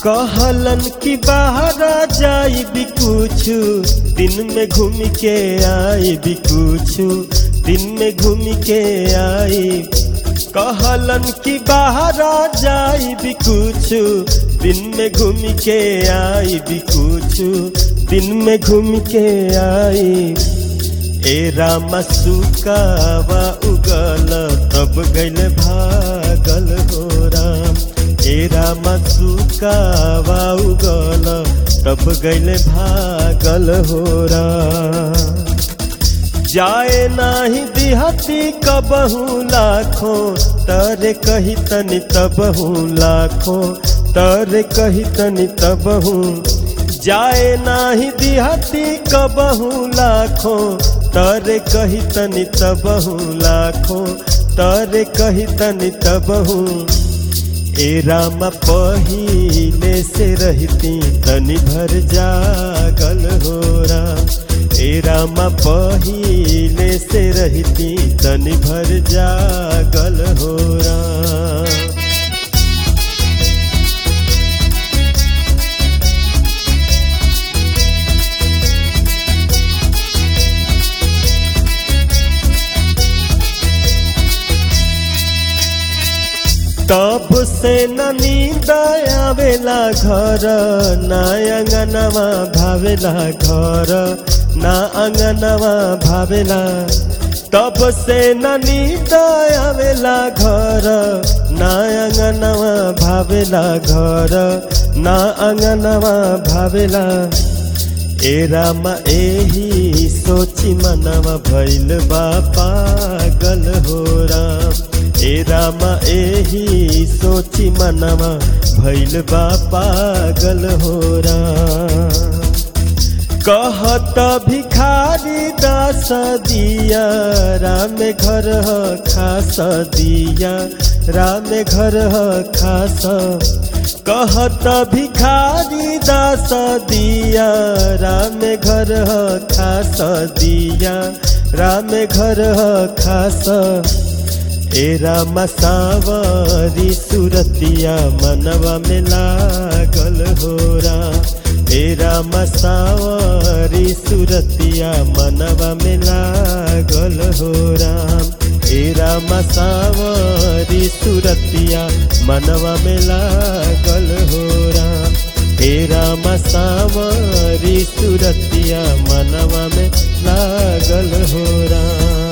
कहलन कि बाहर जाई भी कुछ दिन में घूम के आई भी कुछ दिन में घूम के आई। कहलन कि बाहर जाई भी कुछ दिन में घूम के आई भी कुछ दिन में घूम के आई। ए रामा सुकावा उगल तब गइल भागल हो राम। ए रामा सुकावा उगल तब गइल भागल हो राम। जाए नाही दिहती कबहू लाखों तरे कही तनि तबहू लाखों तरे कही तनि तबहू। जाए नाही दिहती कबहू लाखों तरे कही तनि तबहू लाखों तरे कही तनि तबहू। ए रामा पहिले से रहती तनि भर जागल हो राम। ए रामा पहिले से रहती तनि भर जागल हो राम। तब से न नींद आवेला घर ना अंगनवा भावेला घर ना अंगनवा भावेला। तब से न नींद आवेला घर ना अंगनवा भावेला घर ना अंगनवा भावेला। ए रामा एही सोची मनवा भइल बा पागल हो राम। ए रामा एही सोची मनवा भइल बा पागल हो राम। कहत भिखारी दास दिया राम घर खास दिया राम घर खास। कहत भिखारी दास दिया राम घर खास दिया राम घर खास। ए रामा सावरी सुरतिया मनवा में लागल हो राम। ए रामा सावरी सुरतिया मनवा में लागल हो राम। ए रामा सावरी सुरतिया मनवा में लागल हो राम। ए रामा सावरी सुरतिया मनवा में लागल हो राम।